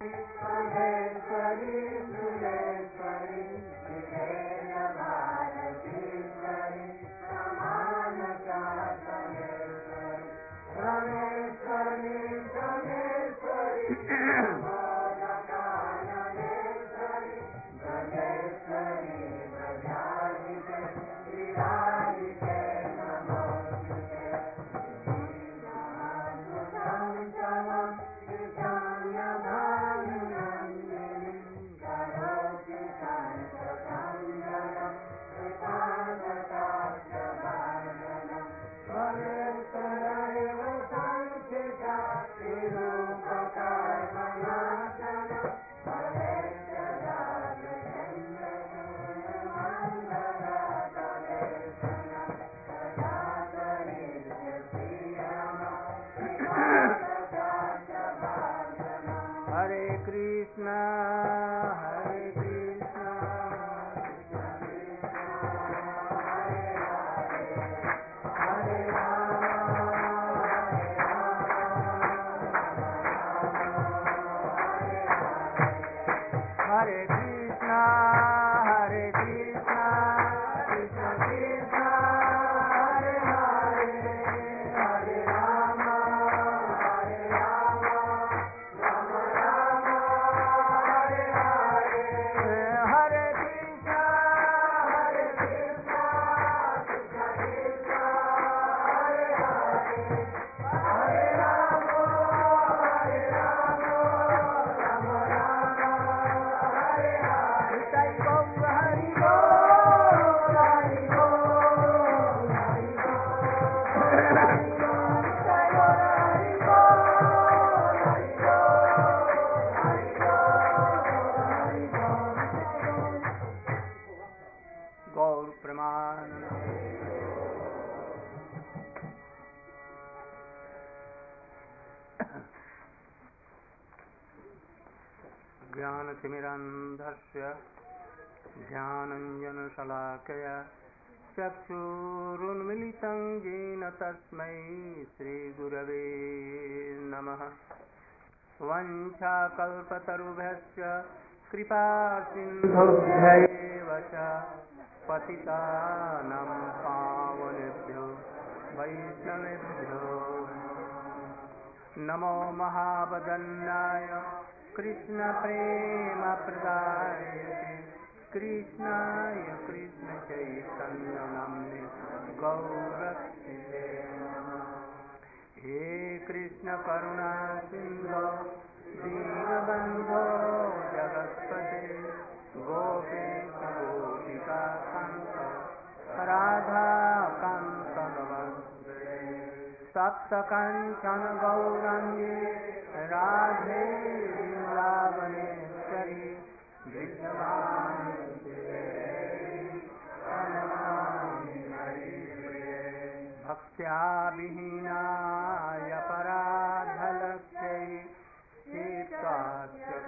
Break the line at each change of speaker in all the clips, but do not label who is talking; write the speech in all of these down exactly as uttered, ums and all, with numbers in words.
ज्ञानतिमिरान्धस्य ज्ञानाञ्जनशलाकया चक्षुरुन्मिलितं येन तस्मै श्रीगुरवे नमः। वञ्चाकल्पतरुभ्यश्च कृपासिन्धुभ्यैव च पतितानां पावनेभ्यो वैष्णवेभ्यो नमो महावदन्याय कृष्णप्रेमप्रदायते कृष्णाय कृष्णचैतन्यनाम्ने गौरक्षिते नमः। हे कृष्ण करुणा सिन्धो दीनबन्धो जगत्पते गोपेश गोपिकान्त राधाकान्त नमस्ते। सप्तकाञ्चन गौराङ्गे राधे वृन्दावनेश्वरी भक्त्या विहीनाय पराधलक्ष्यै हेत्वास्य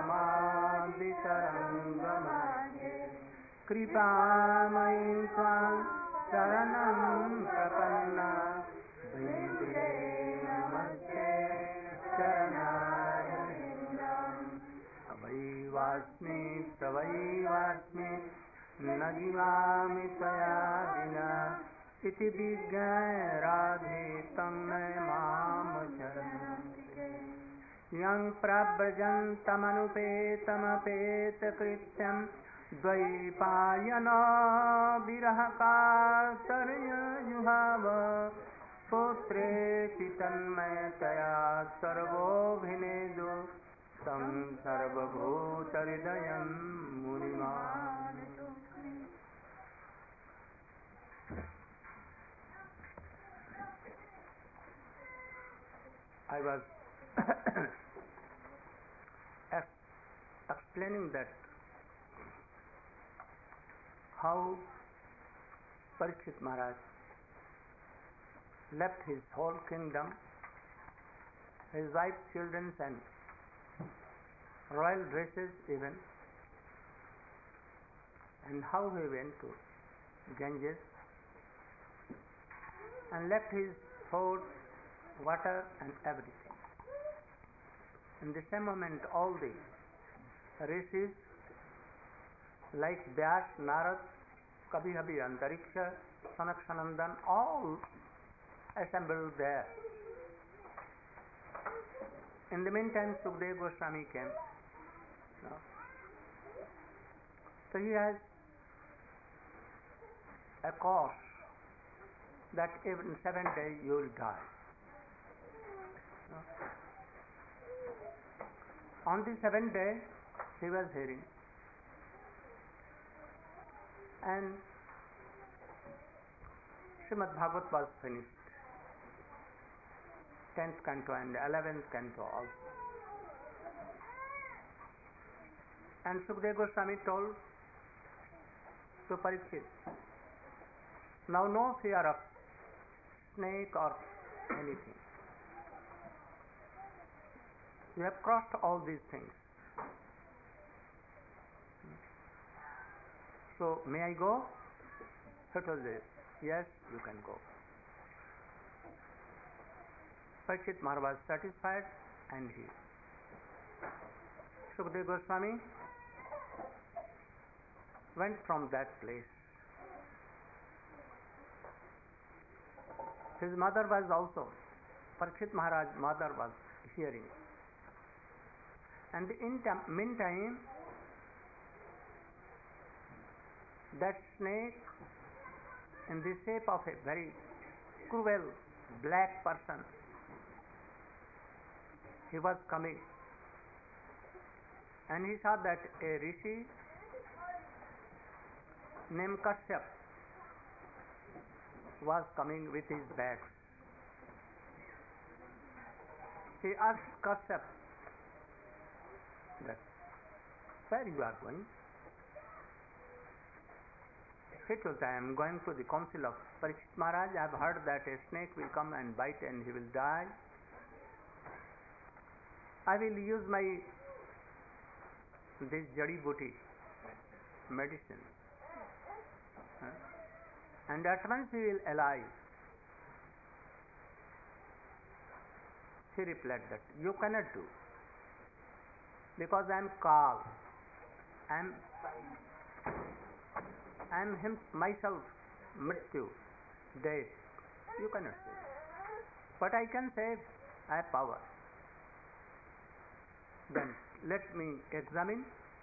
कामादितरङ्गमध्ये कृपामयी त्वां शरणं प्रपन्ना भीते नमस्ते शरणाय अवैवास्मि तवैवास्मि न जीवामि त्वया विना इति विज्ञाय राधे तं मां शरणं यं प्रव्रजन्तमनुपेतमपेतकृत्यं द्वैपायनो विरहकातर्यजुहाव पुत्रेति तन्मयतया सर्वोऽभिनेदो तं सर्वभूतहृदयं मुनिमानतोऽस्मि। I was explaining that how Parikshit Maharaj left his whole kingdom, his wife, children and royal dresses even, and how he went to Ganges and left his food, water and everything. In the same moment, all the rishis like Vyas, Narad, Kabhi Antariksha, Sanak Sanandan, all assembled there. In the meantime, Sukadeva Goswami came. No. So he has a course that in seven days you will die. No. On the seventh day, he was hearing, and Srimad Bhagavat was finished. Tenth canto and eleventh canto also. And Sukadeva Goswami told to Parikshit, now no fear of snake or anything. You have crossed all these things. So, may I go? So told this, yes, you can go. Parikshit Maharaj was satisfied, and he, Sukadeva Goswami, went from that place. His mother was also, Parikshit Maharaj's mother was hearing. And in the meantime, that snake, in the shape of a very cruel black person, he was coming, and he saw that a rishi named Kashyap was coming with his bags. He asked Kashyap that, where you are going? He told, I am going to the council of Parikshit Maharaj. I have heard that a snake will come and bite and he will die. I will use my this jadi booty medicine, huh? And at once he will alive. He replied that you cannot do, because I am Kal. I am I am him myself, Mrityu, death. You cannot save. But I can save. I have power. Then let me examine.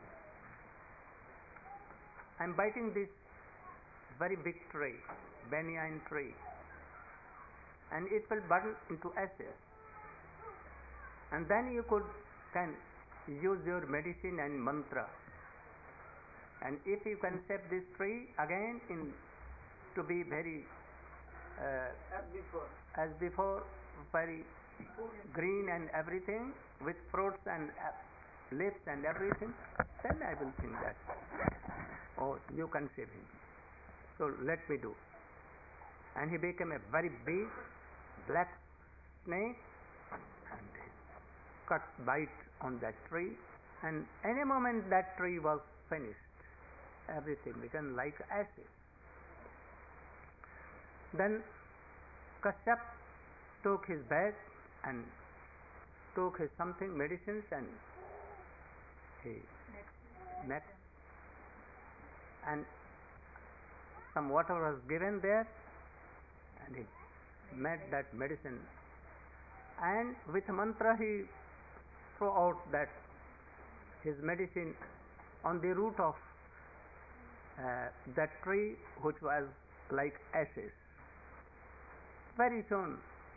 I am biting this very big tree, banyan tree, and it will burn into ashes. And then you could can use your medicine and mantra. And if you can save this tree again in to be very uh,
as before,
as before, very green and everything, with fruits and uh, leaves and everything, then I will think that, oh, you can save him. So let me do. And he became a very big black snake and cut bite on that tree, and any moment that tree was finished. Everything became like ashes. Then Kashyap took his bag and took his something, medicines, and he met, and some water was given there, and he made that medicine, and with mantra he threw out that his medicine on the root of uh, that tree, which was like ashes. Very soon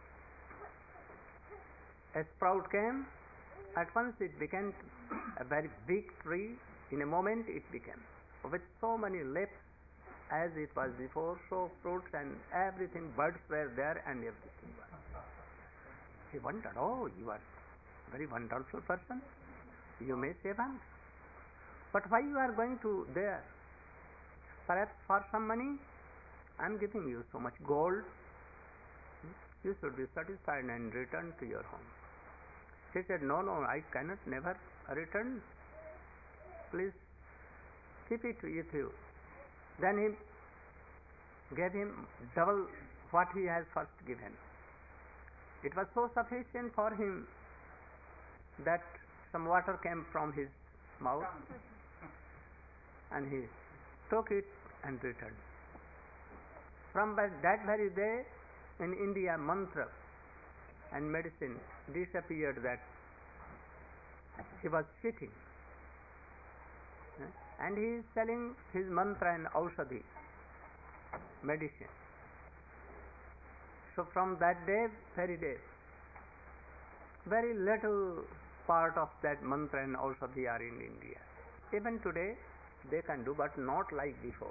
a sprout came. At once it became a very big tree. In a moment it became with so many leaves as it was before, so fruits and everything, birds were there and everything was. He wondered, oh, you are a very wonderful person, you may save us, but why you are going to there? Perhaps for some money? I am giving you so much gold, you should be satisfied and return to your home. He said, no, no, I cannot never return. Please keep it with you. Then he gave him double what he has first given. It was so sufficient for him. that some water came from his mouth and he took it and returned. From that very day in India, mantra and medicine disappeared, that he was cheating. And he is selling his mantra and aushadhi, medicine. So from that day, very day, very little part of that mantra and aushadhi are in India. Even today they can do, but not like before.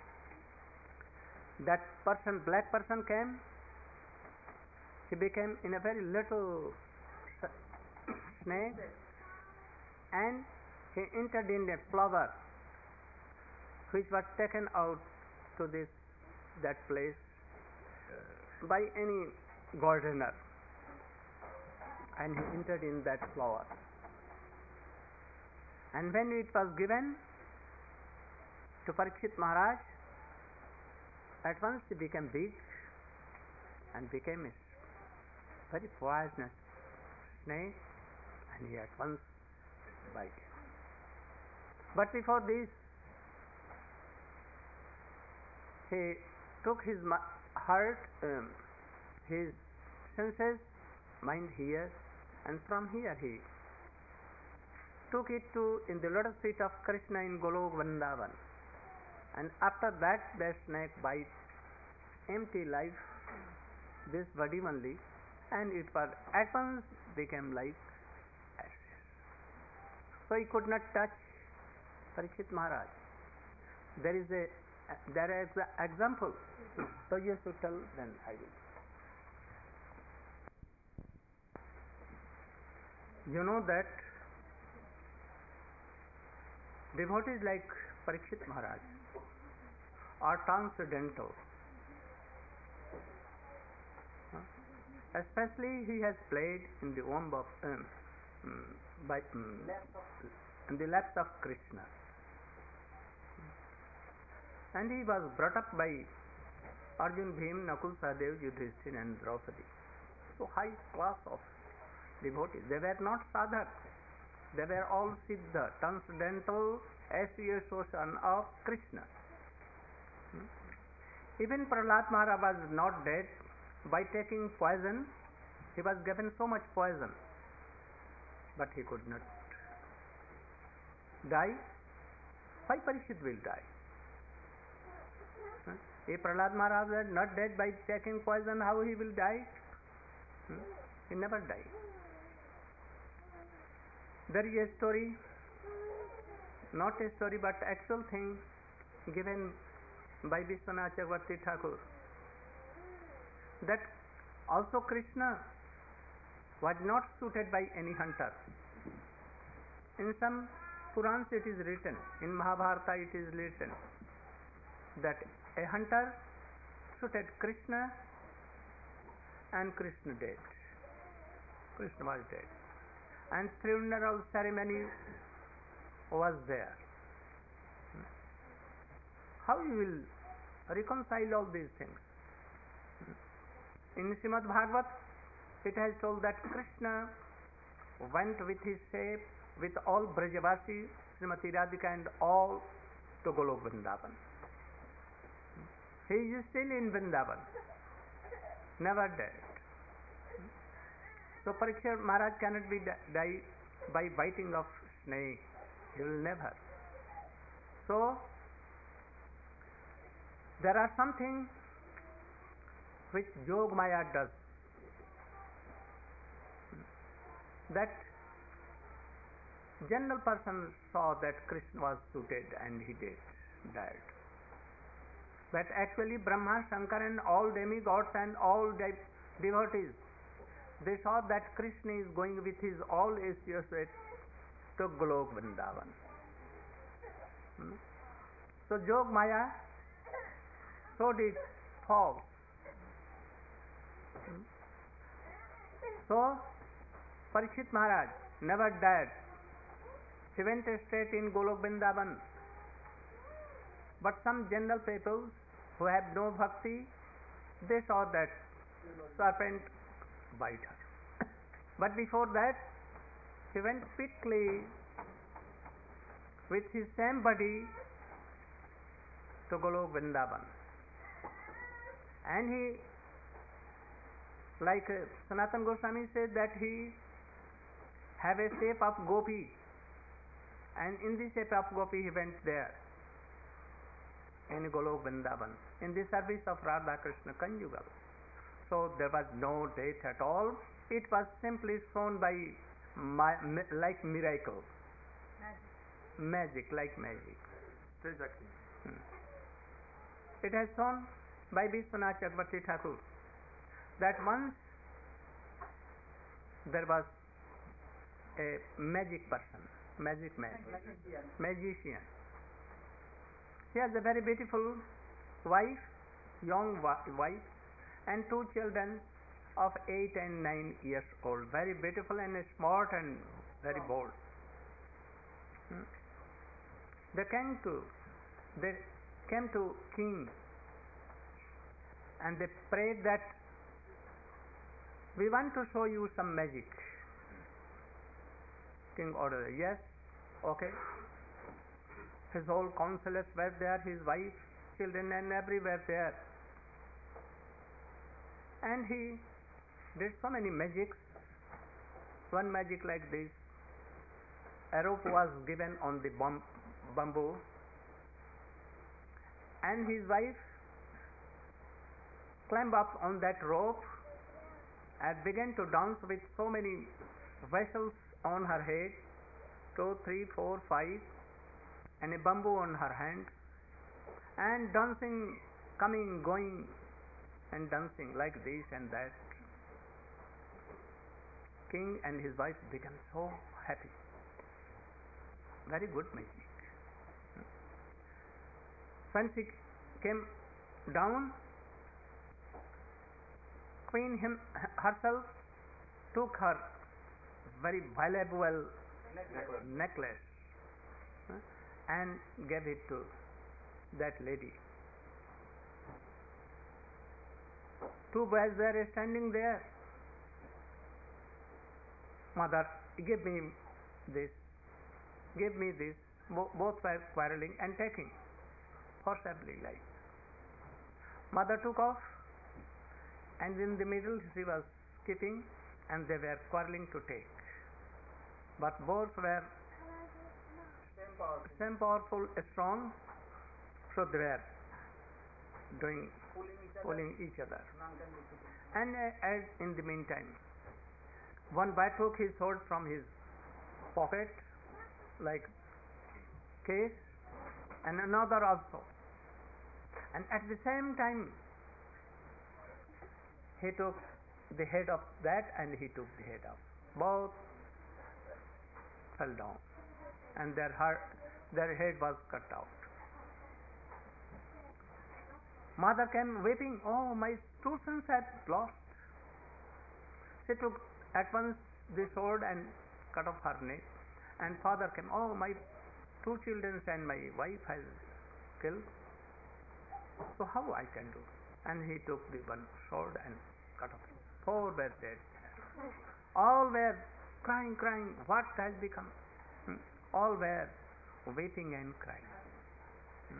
That person, black person came, he became in a very little snake, and he entered in a flower which was taken out to this that place by any gardener, and he entered in that flower. And when it was given to Parikshit Maharaj, at once he became big and became a very poisonous snake, and he at once bite it. But before this, he took his heart, um, his senses, mind here, and from here he took it to in the lotus feet of Krishna in Golok Vrindavan. And after that, the snake bites empty life, this body only, and it was at once became like ashes. So he could not touch Parikshit Maharaj. There is a there is an example. So you should tell, then I will. You know that devotees like Parikshit Maharaj are transcendental. Especially he has played in the womb of um, um, by um, in the laps of Krishna, and he was brought up by Arjun, Bhim, Nakul, Sahadev, Yudhishthira and Draupadi. So high class of devotees. They were not sadhak, they were all siddha, transcendental association of Krishna. Hmm? Even Prahlad Maharaj was not dead. By taking poison, he was given so much poison, but he could not die. Why Parikshit will die? Hmm? If Prahlad Maharaj was not dead by taking poison, how he will die? Hmm? He never died. There is a story, not a story but actual thing given by Vishwanath Chakravarti Thakur, that also Krishna was not suited by any hunter. In some Purans it is written, in Mahabharata it is written, that a hunter suited Krishna and Krishna dead. Krishna was dead. And funeral ceremony was there. How you will reconcile all these things? In Srimad Bhagavat, it has told that Krishna went with his shape, with all Brajavasi, Srimati Radhika and all to Golok Vrindavan. He is still in Vrindavan, never dead. So Parikshit Maharaj cannot be die by biting of snake. He will never. So there are something which Yog Maya does, that general person saw that Krishna was suited and he did, died. But actually Brahma, Shankar and all demigods and all de- devotees, they saw that Krishna is going with his all associates to Golok Vrindavan. Hmm? So Yog Maya showed its false. Hmm? So Parikshit Maharaj never died. He went straight in Golok Vrindavan. But some general people who have no bhakti, they saw that serpent bite her. But before that, he went quickly with his same body to Golok Vrindavan. And he, like uh, Sanatana Goswami said, that he have a shape of gopi, and in the shape of gopi he went there in Golok Vrindavan in the service of Radha Krishna conjugal. So there was no death at all. It was simply shown by my, like miracle, magic, magic like magic.
Exactly.
Hmm. It has shown by Vishwanath Chakravarti Thakur that once there was a magic person, magic man,
Magician.
magician. He has a very beautiful wife, young wife, and two children of eight and nine years old, very beautiful and smart and very bold. Hmm. They came to, they came to king, and they prayed that we want to show you some magic. King ordered, yes, okay. His whole councillors were there, his wife, children, and everywhere there. And he did so many magics. One magic like this: a rope was given on the bam- bamboo, and his wife climbed up on that rope and began to dance with so many vessels on her head, two, three, four, five, and a bamboo on her hand, and dancing, coming, going, and dancing like this and that. King and his wife became so happy. Very good magic. When she came down, Queen him, herself took her very valuable
Necklace.
necklace uh, and gave it to that lady. Two boys were standing there. Mother, give me this, give me this. Bo- both were quarreling and taking forcibly like. Mother took off, and in the middle she was keeping, and they were quarreling to take. But both were
Same powerful.
same powerful, strong, so they were doing
Pulling each other.
pulling each other.
None can be put.
And uh, as in the meantime, one boy took his sword from his pocket, like case, and another also. And at the same time, he took the head of that, and he took the head of both. Fell down, and their heart, their head was cut out. Mother came weeping. Oh, my two sons have lost. She took at once the sword and cut off her neck. And father came. Oh, my two children and my wife has killed. So how I can do? And he took the one sword and cut off. Four were dead. All were crying, crying. What has become? Hmm. All were weeping and crying. Hmm.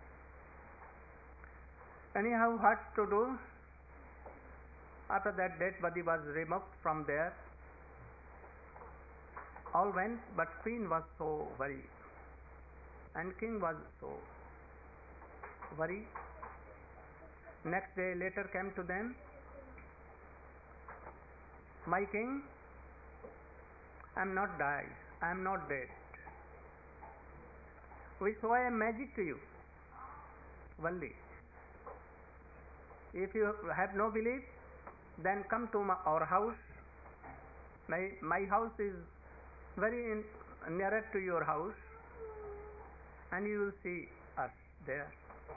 Anyhow, what to do? After that dead body was removed from there. All went, but queen was so worried, and king was so worried. Next day, letter came to them. My king, I am not died. I am not dead. We show a magic to you. Only. If you have no belief, then come to my, our house. My my house is very in, nearer to your house, and you will see us there.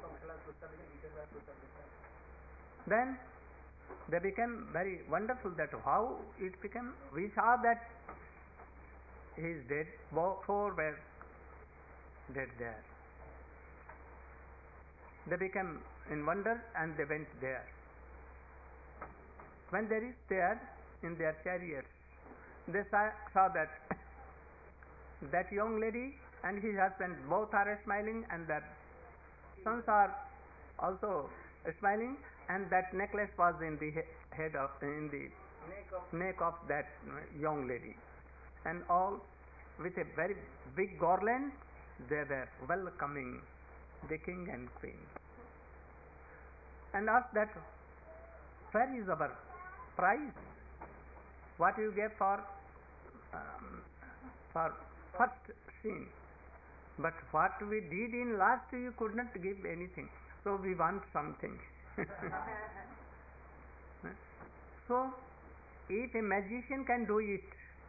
Then they became very wonderful that how it became. We saw that he is dead. Four were dead there. They became in wonder, and they went there. When they reached there in their chariots, they saw, saw that that young lady and his husband both are smiling, and their sons are also smiling, and that necklace was in the he- head of in the
Neck of
neck of that uh, young lady, and all with a very big garland they were welcoming the king and queen, and asked that, where is our prize? What you gave for um, for first scene, but what we did in last you could not give anything, so we want something. So if a magician can do it,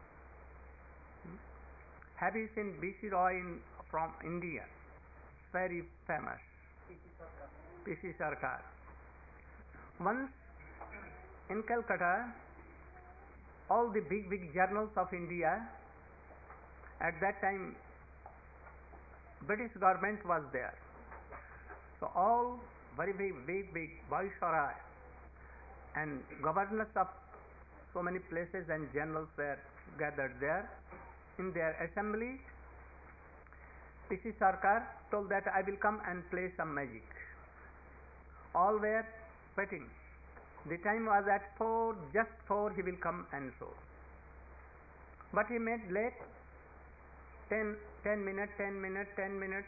have you seen B C Roy in, from India? Very famous. P C Sarkar. Once in Calcutta, all the big big journals of India, at that time British government was there, so all very big big big viceroy and governors of so many places and journals were gathered there. In their assembly, P C Sarkar told that I will come and play some magic. All were waiting. The time was at four, just four he will come and show. But he made late, ten, ten minutes, ten minutes, ten minutes.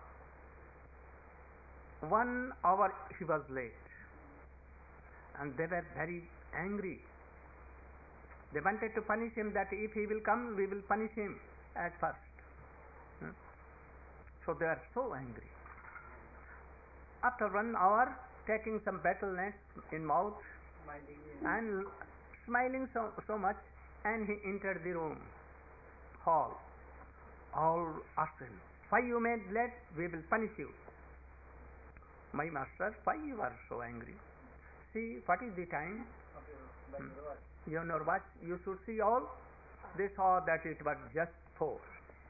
One hour he was late. And they were very angry. They wanted to punish him, that if he will come, we will punish him at first. Hmm? So they are so angry. After one hour, taking some battle nets in mouth and smiling so, so much, and he entered the room, hall. All asked him, why you made late? We will punish you. My master, why you are so angry? See, what is the time? Hmm. You know what? You should see all. They saw that it was just four.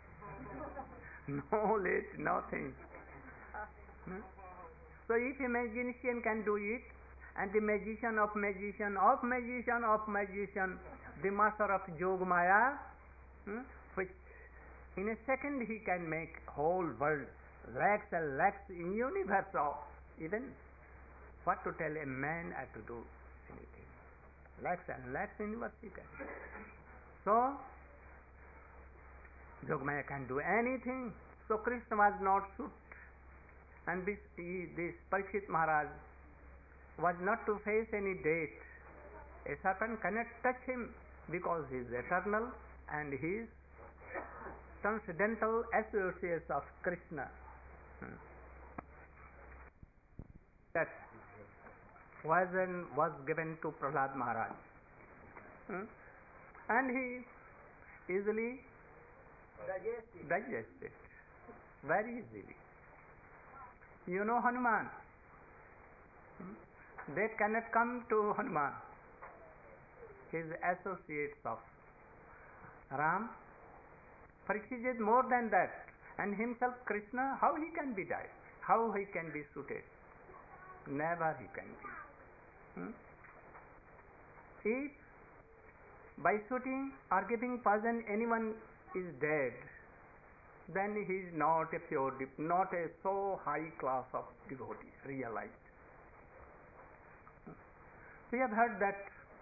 No late, nothing. Hmm? So if a magician can do it, and the magician of magician of magician of magician, the master of Jogmaya, hmm, which in a second he can make whole world, lakhs and lakhs in universe of, even what to tell a man had to do anything. Lakhs and lakhs universe he can. So Jogmaya can do anything. So Krishna was not suit, and this, he, this Parikshit Maharaj was not to face any date. A serpent cannot touch him because he is eternal and he is transcendental associates of Krishna. Hmm. That poison was given to Prahlad Maharaj, hmm? and he easily
digested.
digested, very easily. You know Hanuman? Hmm? They cannot come to Hanuman. His associates of Ram. Parikshit is more than that, and himself Krishna, how he can be died? How he can be suited? Never he can be. Hmm? If by shooting or giving poison anyone is dead, then he is not a pure, not a so high class of devotee, realized. We have heard that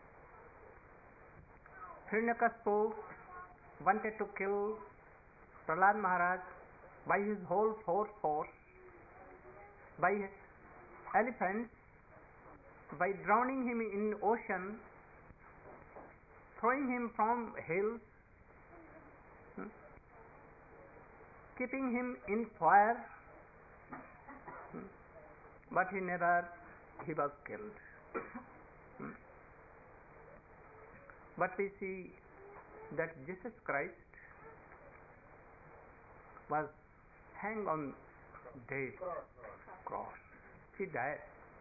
Hiranyakashipu wanted to kill Prahlad Maharaj by his whole force force, by elephants, by drowning him in ocean, throwing him from hills, hmm, keeping him in fire, hmm, but he never, he was killed. Hmm. But we see that Jesus Christ was hanged on death cross. He died.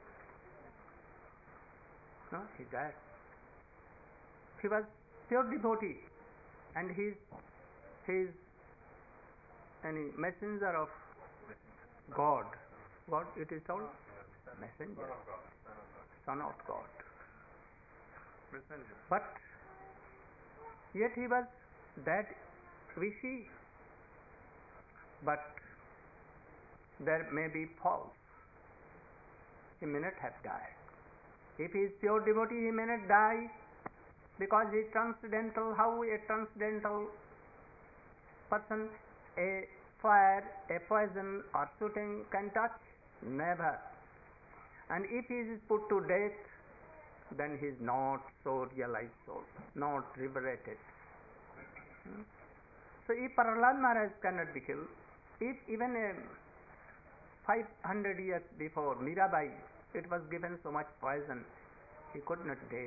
No, he died. He was pure devotee, and he is he is any messenger of God. God, it is called messenger, son of God. But Yet he was that wishy, but there may be faults. He may not have died. If he is pure devotee, he may not die because he is transcendental. How a transcendental person a fire, a poison or shooting can touch? Never. And if he is put to death, then he is not so realized soul, not liberated. Hmm? So if Prahlad Maharaj cannot be killed, if even a five hundred years before Mirabai, it was given so much poison, he could not die.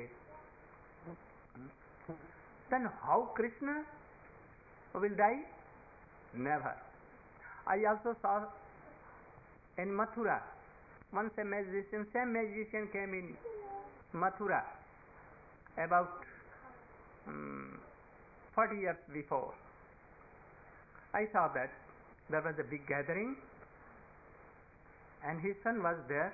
Hmm? Then how Krishna will die? Never. I also saw in Mathura, once a magician, same magician came in Mathura about um, forty years before. I saw that there was a big gathering and his son was there.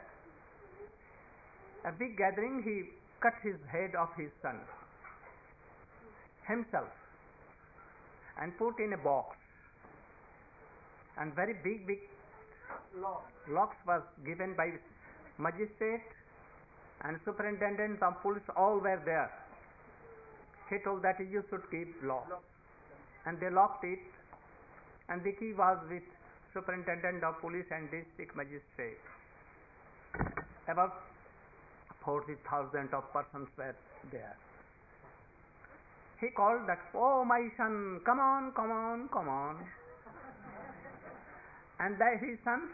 A big gathering, he cut his head of his son himself and put in a box, and very big big locks was given by magistrate and superintendent of police, all were there. He told that you should keep lock, and they locked it, and the key was with superintendent of police and district magistrate. About forty thousand of persons were there. He called that, "Oh my son, come on, come on, come on." And that his son,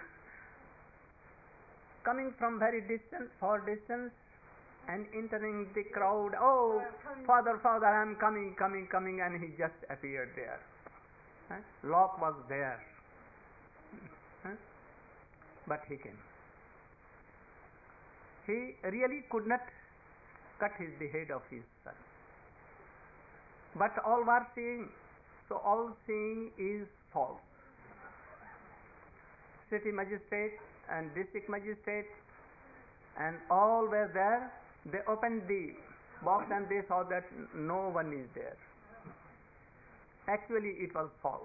coming from very distant, far distance, and entering the crowd, "Oh, father, father, I am coming, coming, coming," and he just appeared there. Huh? Lock was there. Huh? But he came. He really could not cut his, the head of his son. But all were seeing. So all seeing is false. City magistrate and district magistrate and all were there. They opened the box and they saw that no one is there. Actually it was false.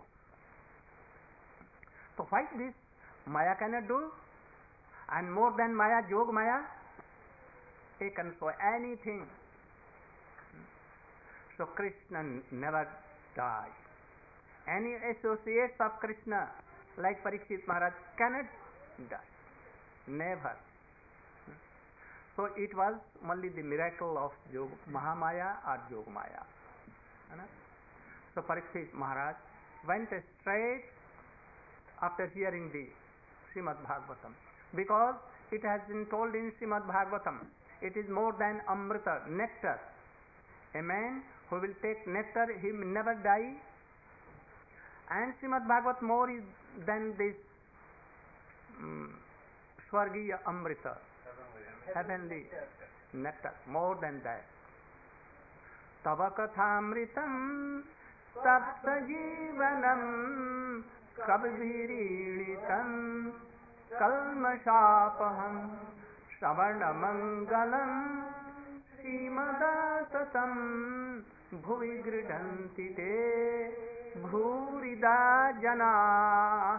So why this Maya cannot do? And more than Maya, Jog Maya, it can show anything. So Krishna never died. Any associates of Krishna like Parikshit Maharaj cannot die. Never. So it was only the miracle of Jog, Mahamaya or Jog Maya. So Parikshit Maharaj went straight after hearing the Srimad Bhagavatam, because it has been told in Srimad Bhagavatam, it is more than Amrita, nectar. A man who will take nectar, he will never die. And Srimad Bhagavat more is than this um, Swargiya Amrita, heavenly nectar, more than that. Tava kathamritam tapta jivanam kabvirinitam kalmashapaham Savana mangalam Srimadasatam bhuvi gridhanti te bhurida jana.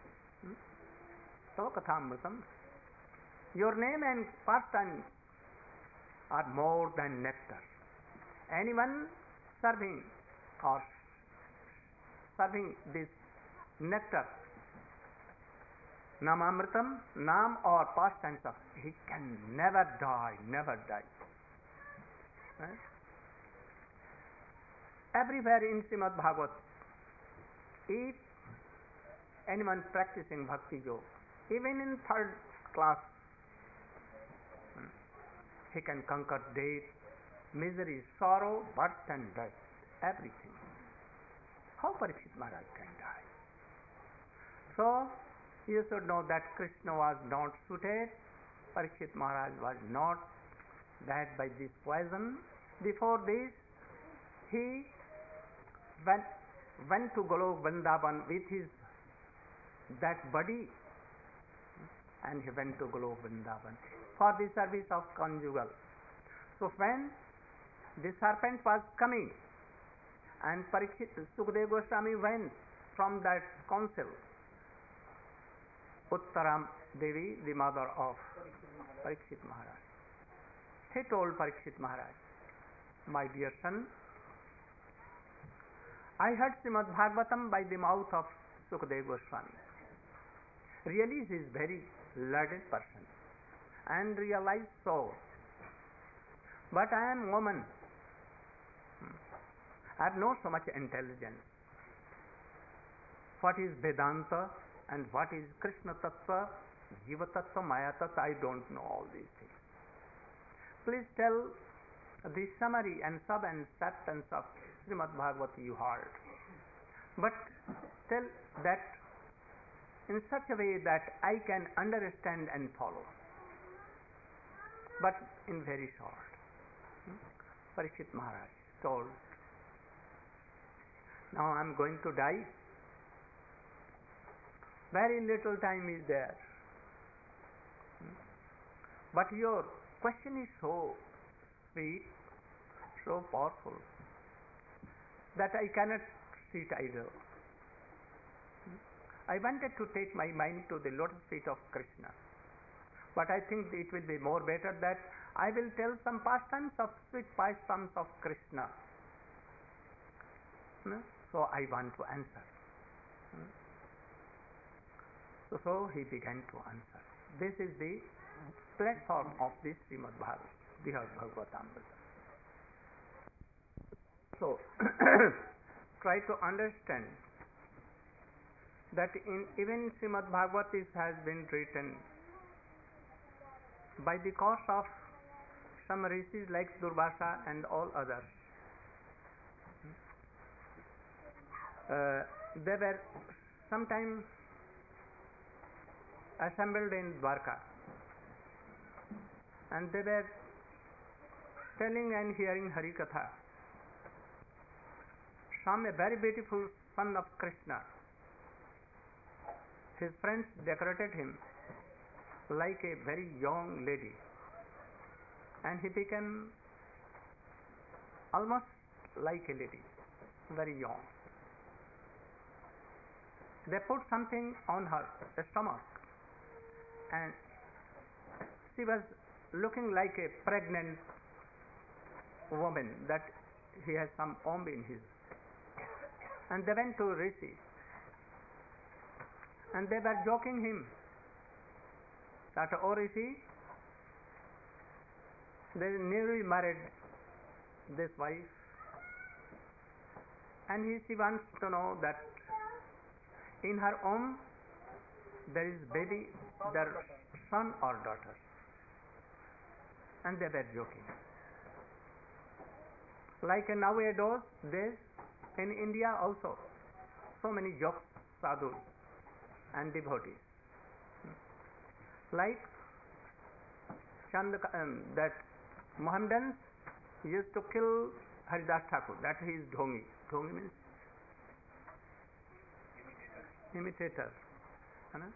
So kathamritam, your name and pastimes are more than nectar. Anyone serving or serving this nectar, Namamritam, Nam or pastimes of, he can never die, never die. Right? Everywhere in Srimad Bhagavat, if anyone practicing Bhakti Yoga, even in third class, he can conquer death, misery, sorrow, birth and death, everything. How Parikshit Maharaj can die? So, you should know that Krishna was not suited, Parikshit Maharaj was not died by this poison. Before this, he went, went to Golok Vrindavan with his that body, and he went to Golok Vrindavan for the service of conjugal. So when the serpent was coming And Parikshit, Sukadeva Goswami went from that council. Uttaram Devi, the mother of Parikshit Maharaj. He told Parikshit Maharaj, my dear son, I heard Srimad Bhagavatam by the mouth of Sukadeva Goswami. Really, he is very learned person and realized so. But I am woman. I have not so much intelligence. What is Vedanta and what is Krishna Tattva, Jiva Tattva, Maya Tattva, I don't know all these things. Please tell the summary and sub and substance of Srimad Bhagavatam you heard. But tell that in such a way that I can understand and follow. But in very short, Parikshit Maharaj told, now I am going to die. Very little time is there. But your question is so sweet, so powerful, that I cannot sit idle. I wanted to take my mind to the lotus feet of Krishna. But I think it will be more better that I will tell some pastimes of sweet pastimes of Krishna. So I want to answer. So, so he began to answer. This is the platform of this Srimad Bhagavatam. So try to understand that in even Srimad Bhagavatam has been written by the course of some rishis like Durvasa and all others. Uh, they were sometime assembled in Dwarka, and they were telling and hearing Hari Katha. Some a very beautiful son of Krishna. His friends decorated him like a very young lady, and he became almost like a lady, very young. They put something on her stomach, and she was looking like a pregnant woman, that he has some womb in his. And they went to Rishi, and they were joking him that, oh Rishi, they newly married this wife, and he, she wants to know that in her womb there is baby, their son or daughter. And they were joking. Like nowadays, days in India also, so many jokes, sadhus and devotees. Like Chand, um, that Mohammedans used to kill Haridas Thakur, that he is Dhongi. Dhongi means imitator. Imitator.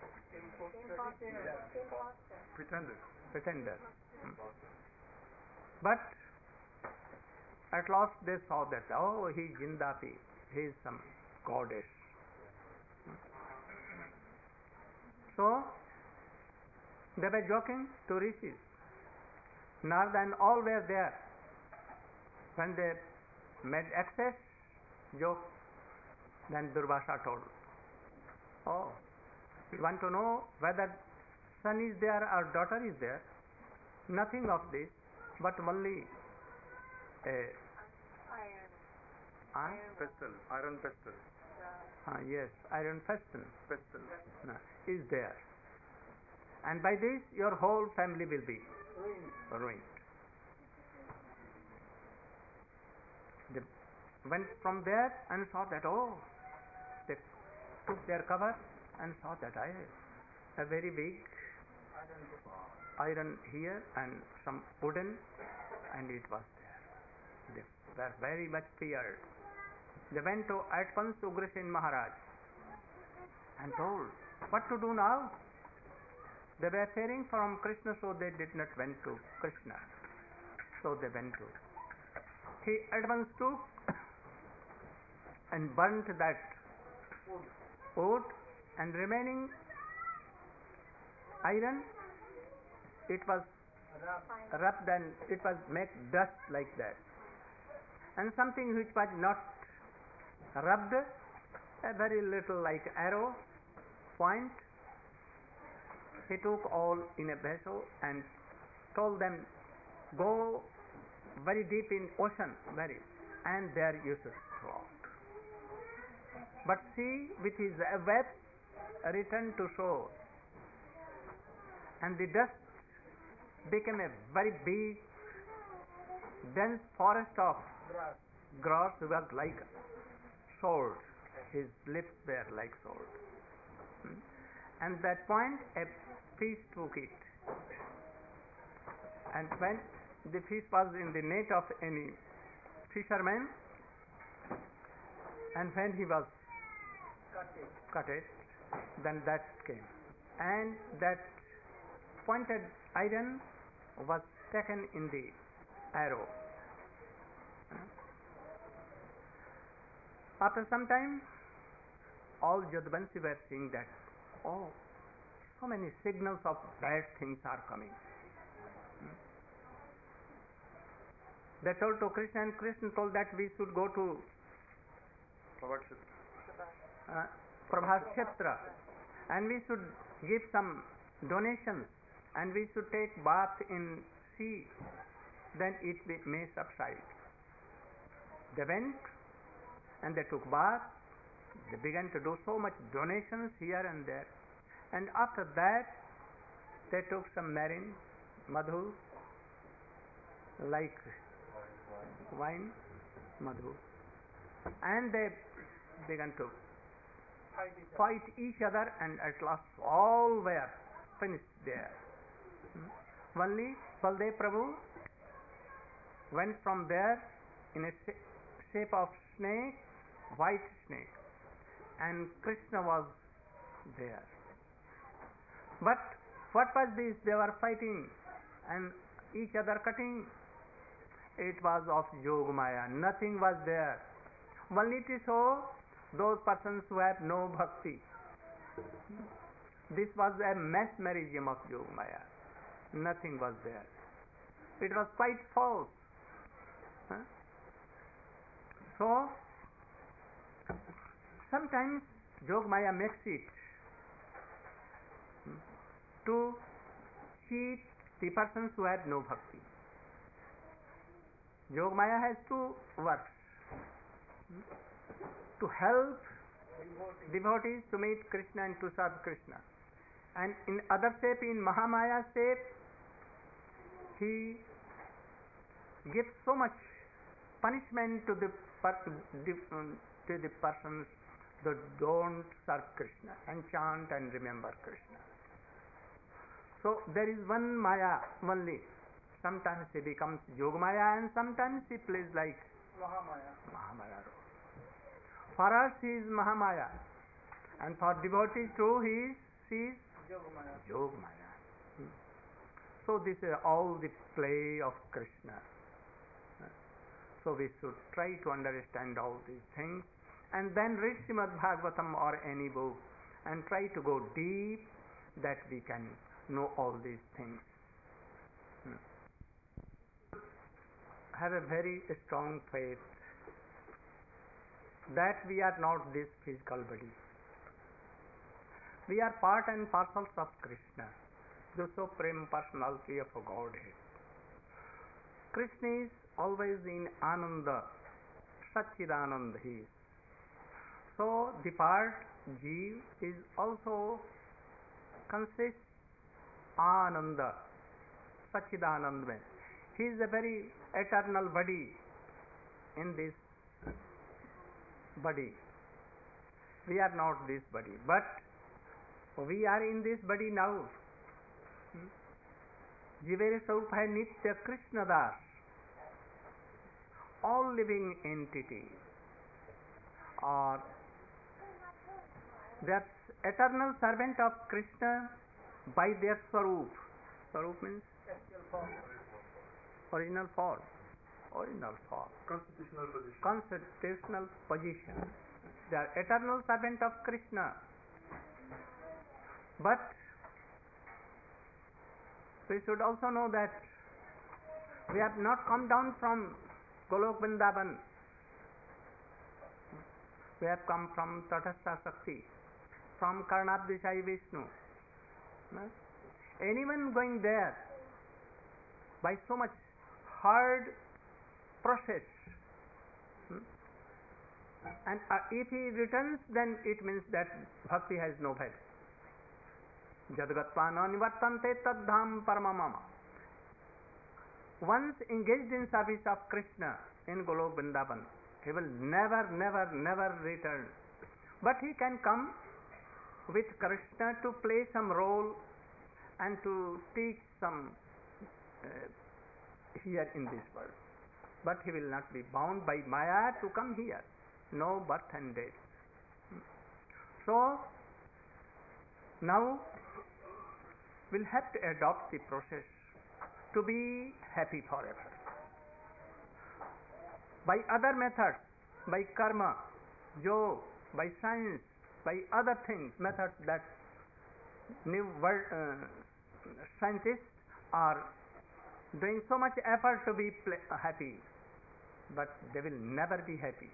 Pretender. Pretender. Hmm. But at last they saw that, oh, he is Jindapi, he is some goddess. Hmm. So they were joking to rishis. Narada and all were there. When they made excess joke, then Durvasa told, oh, you want to know whether son is there or daughter is there? Nothing of this, but only a
Iron.
iron
Pestle, iron pestle.
ah, yes, iron pestle
Pestle.
uh, is there, and by this your whole family will be ruined. They went from there and saw that, oh, they took their cover and saw that I a very big iron here and some wooden, and it was there. They were very much feared. They went to at once Ugrasen Maharaj and told, what to do now? They were fearing from Krishna, so they did not went to Krishna. So they went to. He at once took and burnt that
Wood.
wood, and remaining iron, it was
Rub.
rubbed and it was made dust like that. And something which was not rubbed, a very little like arrow point, he took all in a vessel and told them, go very deep in ocean, very, and there you should throw out. But see, with his web returned to shore, and the dust became a very big, dense forest of
Grass.
grass was like sword. His lips were like sword. Hmm. And that point, a fish took it. And when the fish was in the net of any fisherman, and when he was
Cut it.
cut it, then that came. And that pointed iron was taken in the arrow. After some time, all Jadvansi were seeing that, oh, so many signals of bad things are coming. Hmm. They told to Krishna, and Krishna told that we should go to uh, Prabhas Kshetra, and we should give some donations, and we should take bath in sea, then it may subside. They went and they took bath. They began to do so much donations here and there, and after that they took some marine madhu, like wine madhu, and they began to
Fight it.
fight each other, and at last all were finished there. Hmm. Only Baldev Prabhu went from there in a sh- shape of snake, white snake, and Krishna was there. But what was this? They were fighting and each other cutting. It was of Yogamaya. Nothing was there. Only to show those persons who have no bhakti. This was a mesmerism of Yogamaya. Nothing was there. It was quite false. Huh? So, sometimes Yogamaya makes it to cheat the persons who have no bhakti. Yogamaya has two works: to help
Devotee.
devotees to meet Krishna and to serve Krishna. And in other shape, in Mahamaya shape, he gives so much punishment to the per- to the persons that don't serve Krishna and chant and remember Krishna. So there is one Maya only. Sometimes he becomes Yogamaya and sometimes he plays like
Mahamaya.
Mahamaya role. For us he is Mahamaya, and for devotees too he is, she is
Yogamaya.
Yogamaya. Hmm. So this is all the play of Krishna. So we should try to understand all these things, and then read Srimad Bhagavatam or any book and try to go deep, that we can know all these things. Hmm. Have a very strong faith that we are not this physical body. We are part and parcels of Krishna, the Supreme Personality of Godhead. Krishna is always in Ananda, Satchidananda he is. So the part Jeev is also consists Ananda, Satchidananda. He is a very eternal body in this body. We are not this body, but we are in this body now. Jivere Sarup hai Nitya Krishna Das. All living entities are that eternal servant of Krishna by their Sarup. Sarup means
Actual form.
original form. original form,
Constitutional position.
constitutional position. They are eternal servant of Krishna. But we should also know that we have not come down from Golok Vrindavan. We have come from Tatastha Shakti, from Karnabdishai Vishnu. No? Anyone going there by so much hard process, hmm? and uh, if he returns, then it means that bhakti has no value. Jadgatva na nivartante tadham paramamama. Once engaged in service of Krishna in Golok Vrindavan, he will never, never, never return. But he can come with Krishna to play some role and to teach some uh, here in this world. But he will not be bound by Maya to come here. No birth and death. So, now we'll have to adopt the process to be happy forever. By other methods, by karma, yoga, by science, by other things, methods that new world uh, scientists are doing so much effort to be pl- happy, but they will never be happy.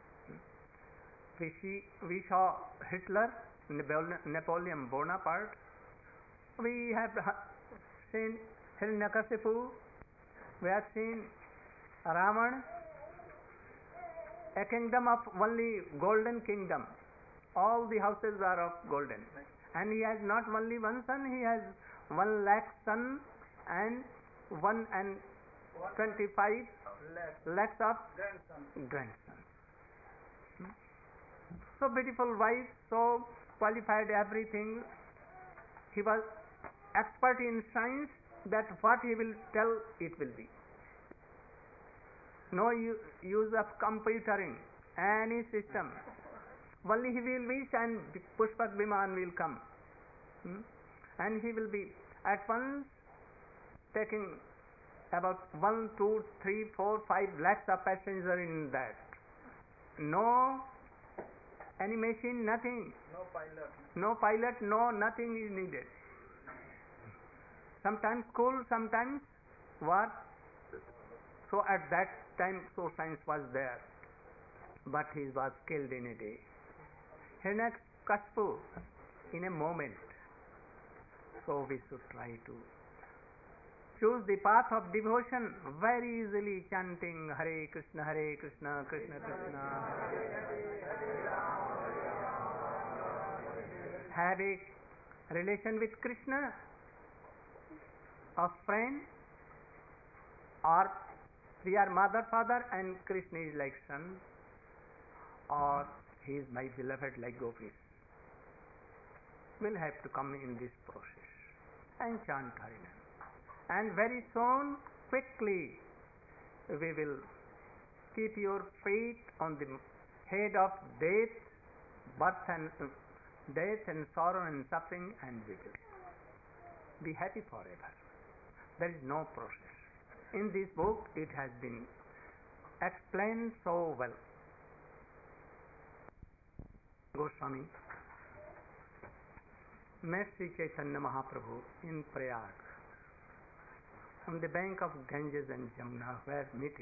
We see, we saw Hitler, Napoleon Bonaparte. We have seen Hiranyakashipu. We have seen Ravan, a kingdom of only golden kingdom. All the houses are of golden, and he has not only one son; he has one lakh son and one and twenty-five lakhs of
Grandson.
grandsons. So beautiful wife, so qualified everything. He was expert in science, that what he will tell, it will be. No u- use of computering, any system. Only he will wish and Pushpak Viman will come. Hmm? And he will be at once taking about one, two, three, four, five lakhs of passengers in that. No any machine, nothing.
No pilot.
No pilot, no nothing is needed. Sometimes cool, sometimes what? So at that time, so science was there, but he was killed in a day. Hiranyakashipu, in a moment. So we should try to choose the path of devotion very easily, chanting Hare Krishna, Hare Krishna, Krishna Krishna. Have a relation with Krishna, a friend, or we are mother, father, and Krishna is like son, or he is my beloved like gopis. We'll have to come in this process and chant Harinam. And very soon, quickly, we will keep your feet on the head of death, birth and uh, death and sorrow and suffering, and we will be happy forever. There is no process. In this book, it has been explained so well. Goswami met Sri Chaitanya Mahaprabhu in Prayag, on the bank of Ganges and Jamuna were meeting.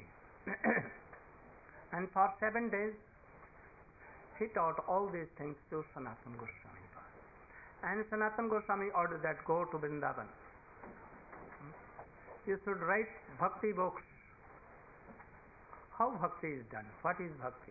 And for seven days he taught all these things to Sanatana Goswami. And Sanatana Goswami ordered that go to Vrindavan. You should write bhakti books. How bhakti is done? What is bhakti?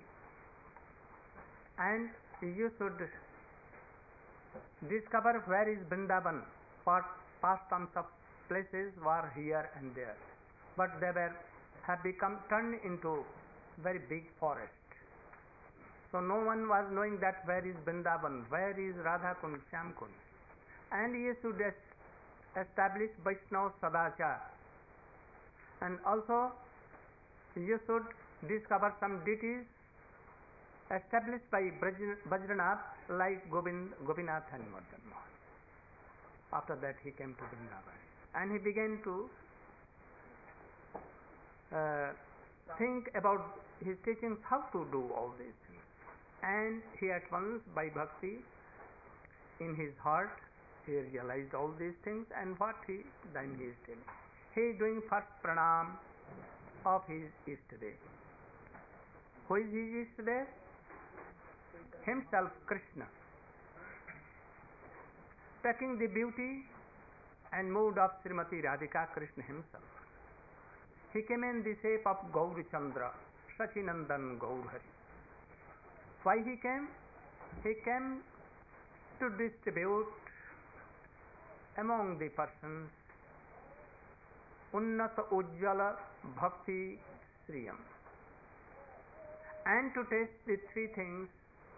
And you should discover where is Vrindavan. What pastimes of places were here and there, but they were have become turned into very big forest. So no one was knowing that where is Vrindavan, where is Radha Kund, Shyam Kund. And he should establish Vaishnava Sadachar. And also you should discover some deities established by Bajranath like Govind, Gopinath and Madan Mohan. After that he came to Vrindavan and he began to uh, think about his teachings, how to do all these things. And he at once, by bhakti, in his heart, he realized all these things, and what he then he is telling. He is doing first pranam of his yesterday. Who is his yesterday? Himself, Krishna. Taking the beauty and mood of Srimati Radhika, Krishna himself. He came in the shape of Gauri Chandra, Sachinandan Gaurhari. Why he came? He came to distribute among the persons Unnata Ujjala Bhakti Sriyam, and to test the three things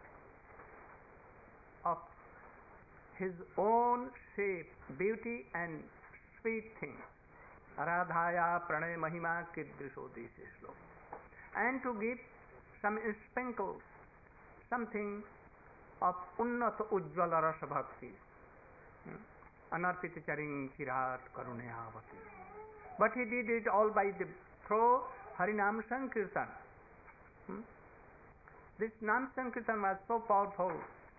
of his own shape, beauty and sweet things. Aradhaya Pranay Mahima Kidrisho Desi Shlo. And to give some sprinkle, something of Unnata Ujjvala Rasa Bhakti. Anarpita Charing Chirat Karunayavati. But he did it all by the through Harinam Sankirtan. Hmm? This Nam Sankirtan was so powerful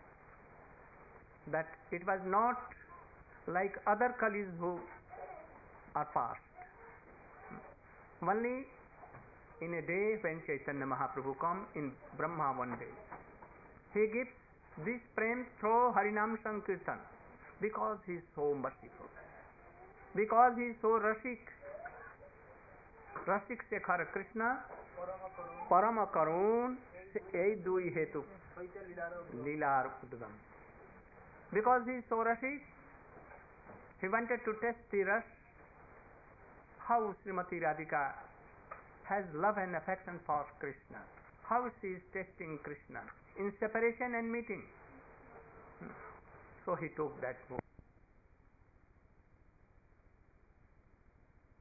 that it was not like other Kalis who are past. Hmm? Only in a day when Chaitanya Mahaprabhu come in Brahma one day, he gives this prem through Harinam Sankirtan because he is so merciful, because he is so Rasik. Rasik Shekhar Krishna Parama Karun ei dui hetu Lilar Udgam. Because he is so Rasik, he wanted to test the Ras, how Srimati Radhika has love and affection for Krishna, how she is testing Krishna in separation and meeting. So he took that move.